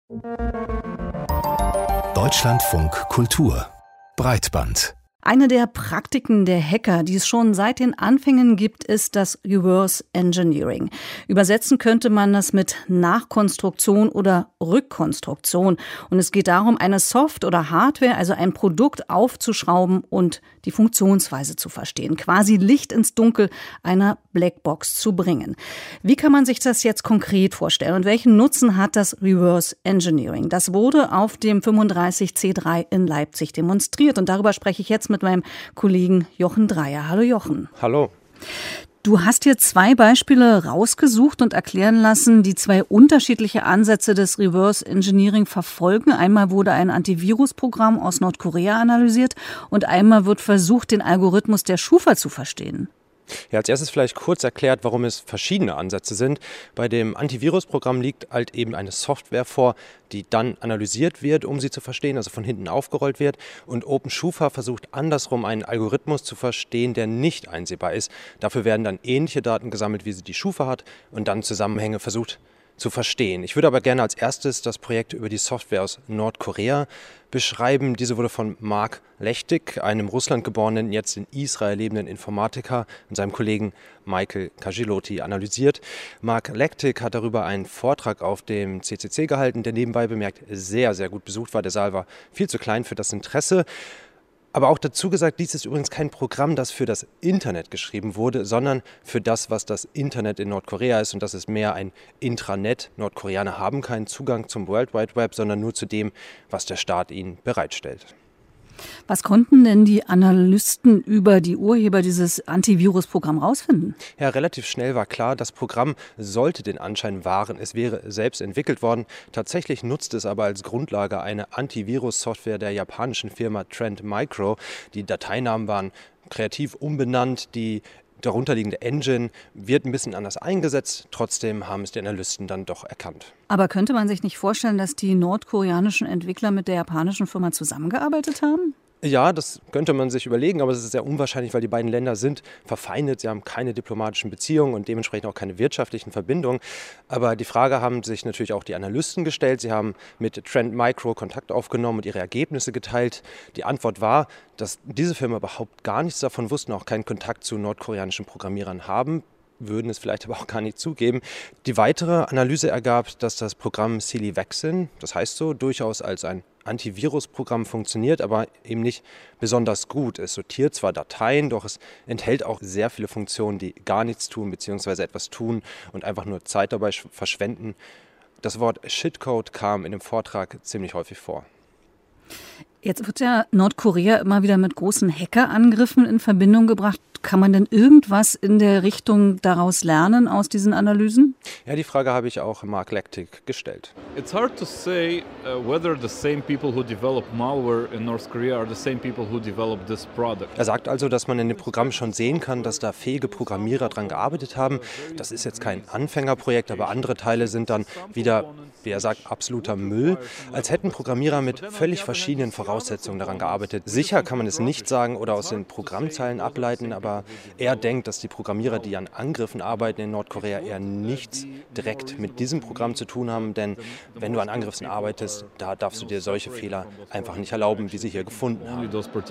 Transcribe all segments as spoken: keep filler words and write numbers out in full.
Deutschlandfunk Kultur Breitband. Eine der Praktiken der Hacker, die es schon seit den Anfängen gibt, ist das Reverse Engineering. Übersetzen könnte man das mit Nachkonstruktion oder Rückkonstruktion. Und es geht darum, eine Soft- oder Hardware, also ein Produkt aufzuschrauben und die Funktionsweise zu verstehen. Quasi Licht ins Dunkel einer Blackbox zu bringen. Wie kann man sich das jetzt konkret vorstellen und welchen Nutzen hat das Reverse Engineering? Das wurde auf dem fünfunddreißig C drei in Leipzig demonstriert und darüber spreche ich jetzt mit meinem Kollegen Jochen Dreier. Hallo Jochen. Hallo. Du hast hier zwei Beispiele rausgesucht und erklären lassen, die zwei unterschiedliche Ansätze des Reverse Engineering verfolgen. Einmal wurde ein Antivirusprogramm aus Nordkorea analysiert und einmal wird versucht, den Algorithmus der Schufa zu verstehen. Ja, als erstes vielleicht kurz erklärt, warum es verschiedene Ansätze sind. Bei dem Antivirusprogramm liegt halt eben eine Software vor, die dann analysiert wird, um sie zu verstehen, also von hinten aufgerollt wird. Und OpenSchufa versucht andersrum einen Algorithmus zu verstehen, der nicht einsehbar ist. Dafür werden dann ähnliche Daten gesammelt, wie sie die Schufa hat und dann Zusammenhänge versucht zu verstehen. Ich würde aber gerne als erstes das Projekt über die Software aus Nordkorea beschreiben. Diese wurde von Mark Lechtig, einem russlandgeborenen, jetzt in Israel lebenden Informatiker, und seinem Kollegen Michael Kajiloti analysiert. Mark Lechtig hat darüber einen Vortrag auf dem C C C gehalten, der nebenbei bemerkt sehr, sehr gut besucht war. Der Saal war viel zu klein für das Interesse. Aber auch dazu gesagt, dies ist übrigens kein Programm, das für das Internet geschrieben wurde, sondern für das, was das Internet in Nordkorea ist. Und das ist mehr ein Intranet. Nordkoreaner haben keinen Zugang zum World Wide Web, sondern nur zu dem, was der Staat ihnen bereitstellt. Was konnten denn die Analysten über die Urheber dieses Antivirusprogramms rausfinden? Ja, relativ schnell war klar, das Programm sollte den Anschein wahren, es wäre selbst entwickelt worden. Tatsächlich nutzt es aber als Grundlage eine Antivirus-Software der japanischen Firma Trend Micro. Die Dateinamen waren kreativ umbenannt, die darunterliegende Engine wird ein bisschen anders eingesetzt. Trotzdem haben es die Analysten dann doch erkannt. Aber könnte man sich nicht vorstellen, dass die nordkoreanischen Entwickler mit der japanischen Firma zusammengearbeitet haben? Ja, das könnte man sich überlegen, aber es ist sehr unwahrscheinlich, weil die beiden Länder sind verfeindet. Sie haben keine diplomatischen Beziehungen und dementsprechend auch keine wirtschaftlichen Verbindungen. Aber die Frage haben sich natürlich auch die Analysten gestellt. Sie haben mit Trend Micro Kontakt aufgenommen und ihre Ergebnisse geteilt. Die Antwort war, dass diese Firma überhaupt gar nichts davon wussten, auch keinen Kontakt zu nordkoreanischen Programmierern haben, würden es vielleicht aber auch gar nicht zugeben. Die weitere Analyse ergab, dass das Programm Silivaxin, das heißt so, durchaus als ein Antivirusprogramm funktioniert, aber eben nicht besonders gut. Es sortiert zwar Dateien, doch es enthält auch sehr viele Funktionen, die gar nichts tun bzw. etwas tun und einfach nur Zeit dabei verschwenden. Das Wort Shitcode kam in dem Vortrag ziemlich häufig vor. Jetzt wird ja Nordkorea immer wieder mit großen Hackerangriffen in Verbindung gebracht. Kann man denn irgendwas in der Richtung daraus lernen, aus diesen Analysen? Ja, die Frage habe ich auch Mark Lechtig gestellt. It's hard to say uh, whether the same people who develop malware in North Korea are the same people who develop this product. Er sagt also, dass man in dem Programm schon sehen kann, dass da fähige Programmierer dran gearbeitet haben. Das ist jetzt kein Anfängerprojekt, aber andere Teile sind dann wieder, wie er sagt, absoluter Müll. Als hätten Programmierer mit völlig verschiedenen Voraussetzungen daran gearbeitet. Sicher kann man es nicht sagen oder aus den Programmzeilen ableiten, aber er denkt, dass die Programmierer, die an Angriffen arbeiten in Nordkorea, eher nichts direkt mit diesem Programm zu tun haben. Denn wenn du an Angriffen arbeitest, da darfst du dir solche Fehler einfach nicht erlauben, wie sie hier gefunden haben.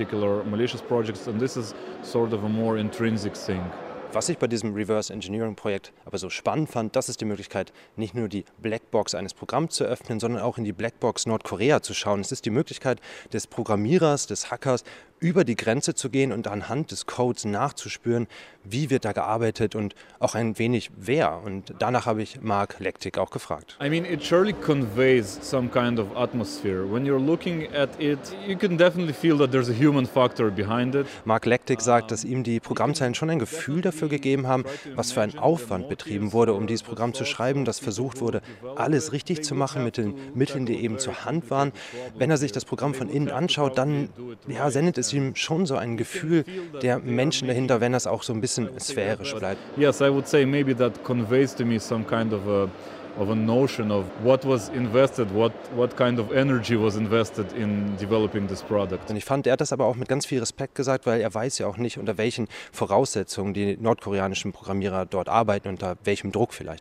Was ich bei diesem Reverse Engineering Projekt aber so spannend fand, das ist die Möglichkeit, nicht nur die Blackbox eines Programms zu öffnen, sondern auch in die Blackbox Nordkorea zu schauen. Es ist die Möglichkeit des Programmierers, des Hackers, über die Grenze zu gehen und anhand des Codes nachzuspüren, wie wird da gearbeitet und auch ein wenig wer. Und danach habe ich Mark Lechtig auch gefragt. I mean, it surely conveys some kind of atmosphere. When you're looking at it, you can definitely feel that there's a human factor behind it. Mark Lechtig sagt, dass ihm die Programmzeilen schon ein Gefühl dafür gegeben haben, was für ein Aufwand betrieben wurde, um dieses Programm zu schreiben, dass versucht wurde, alles richtig zu machen mit den Mitteln, die eben zur Hand waren. Wenn er sich das Programm von innen anschaut, dann ja, sendet es ihm schon so ein Gefühl der Menschen dahinter, wenn das auch so ein bisschen sphärisch bleibt. Yes, I would say maybe that conveys to me some kind of a of a notion of what was invested, what what kind of energy was invested in developing this product. Und ich fand, er hat das aber auch mit ganz viel Respekt gesagt, weil er weiß ja auch nicht, unter welchen Voraussetzungen die nordkoreanischen Programmierer dort arbeiten, unter welchem Druck vielleicht auch.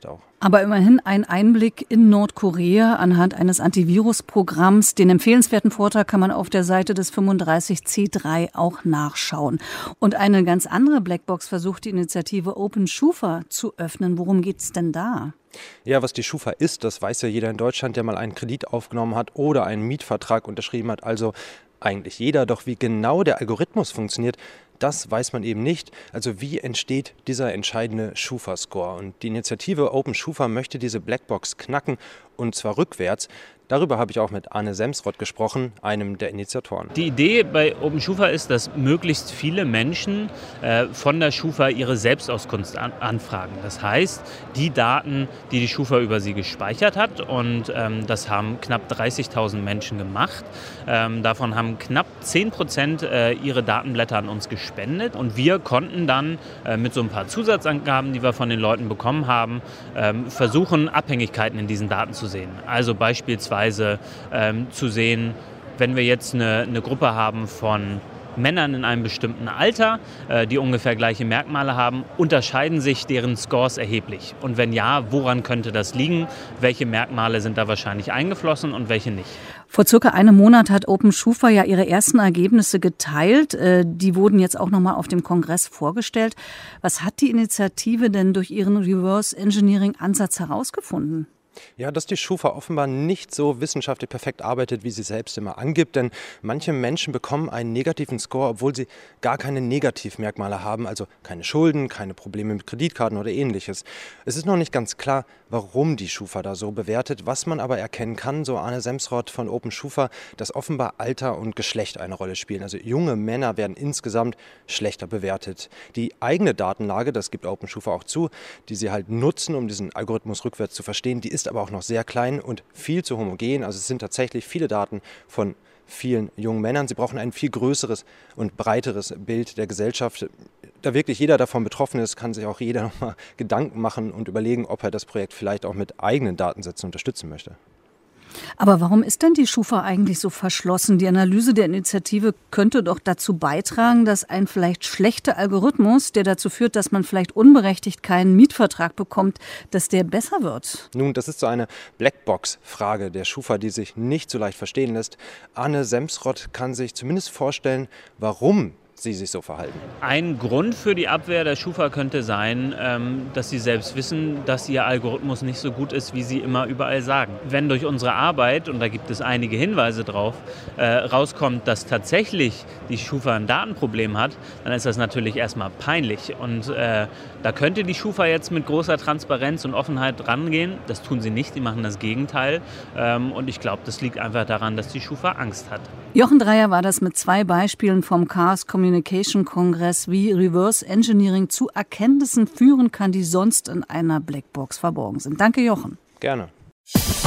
Aber immerhin ein Einblick in Nordkorea anhand eines Antivirusprogramms. Den empfehlenswerten Vortrag kann man auf der Seite des fünfunddreißig C drei auch nachschauen. Und eine ganz andere Blackbox versucht die Initiative Open Schufa zu öffnen. Worum geht's denn da? Ja, was die Schufa ist, das weiß ja jeder in Deutschland, der mal einen Kredit aufgenommen hat oder einen Mietvertrag unterschrieben hat. Also eigentlich jeder. Doch wie genau der Algorithmus funktioniert, das weiß man eben nicht. Also wie entsteht dieser entscheidende Schufa-Score? Und die Initiative Open Schufa möchte diese Blackbox knacken, und zwar rückwärts. Darüber habe ich auch mit Arne Semsrott gesprochen, einem der Initiatoren. Die Idee bei Open Schufa ist, dass möglichst viele Menschen äh, von der Schufa ihre Selbstauskunft an, anfragen. Das heißt, die Daten, die die Schufa über sie gespeichert hat, und ähm, das haben knapp dreißigtausend Menschen gemacht. Ähm, davon haben knapp zehn Prozent äh, ihre Datenblätter an uns gespendet, und wir konnten dann äh, mit so ein paar Zusatzangaben, die wir von den Leuten bekommen haben, ähm, versuchen, Abhängigkeiten in diesen Daten zu sehen. Also beispielsweise Ähm, zu sehen, wenn wir jetzt eine, eine Gruppe haben von Männern in einem bestimmten Alter, äh, die ungefähr gleiche Merkmale haben, unterscheiden sich deren Scores erheblich? Und wenn ja, woran könnte das liegen? Welche Merkmale sind da wahrscheinlich eingeflossen und welche nicht? Vor circa einem Monat hat Open Schufa ja ihre ersten Ergebnisse geteilt. Äh, die wurden jetzt auch nochmal auf dem Kongress vorgestellt. Was hat die Initiative denn durch ihren Reverse-Engineering-Ansatz herausgefunden? Ja, dass die Schufa offenbar nicht so wissenschaftlich perfekt arbeitet, wie sie selbst immer angibt. Denn manche Menschen bekommen einen negativen Score, obwohl sie gar keine Negativmerkmale haben, also keine Schulden, keine Probleme mit Kreditkarten oder ähnliches. Es ist noch nicht ganz klar, warum die Schufa da so bewertet. Was man aber erkennen kann, so Arne Semsrott von Open Schufa, dass offenbar Alter und Geschlecht eine Rolle spielen. Also junge Männer werden insgesamt schlechter bewertet. Die eigene Datenlage, das gibt Open Schufa auch zu, die sie halt nutzen, um diesen Algorithmus rückwärts zu verstehen, die ist aber auch noch sehr klein und viel zu homogen. Also es sind tatsächlich viele Daten von vielen jungen Männern. Sie brauchen ein viel größeres und breiteres Bild der Gesellschaft. Da wirklich jeder davon betroffen ist, kann sich auch jeder noch mal Gedanken machen und überlegen, ob er das Projekt vielleicht auch mit eigenen Datensätzen unterstützen möchte. Aber warum ist denn die Schufa eigentlich so verschlossen? Die Analyse der Initiative könnte doch dazu beitragen, dass ein vielleicht schlechter Algorithmus, der dazu führt, dass man vielleicht unberechtigt keinen Mietvertrag bekommt, dass der besser wird. Nun, das ist so eine Blackbox-Frage der Schufa, die sich nicht so leicht verstehen lässt. Arne Semsrott kann sich zumindest vorstellen, warum sie sich so verhalten. Ein Grund für die Abwehr der Schufa könnte sein, dass sie selbst wissen, dass ihr Algorithmus nicht so gut ist, wie sie immer überall sagen. Wenn durch unsere Arbeit, und da gibt es einige Hinweise drauf, rauskommt, dass tatsächlich die Schufa ein Datenproblem hat, dann ist das natürlich erstmal peinlich. Und äh, da könnte die Schufa jetzt mit großer Transparenz und Offenheit rangehen. Das tun sie nicht, die machen das Gegenteil. Ähm, und ich glaube, das liegt einfach daran, dass die Schufa Angst hat. Jochen Dreier war das mit zwei Beispielen vom Chaos Communication Kongress, wie Reverse Engineering zu Erkenntnissen führen kann, die sonst in einer Blackbox verborgen sind. Danke, Jochen. Gerne.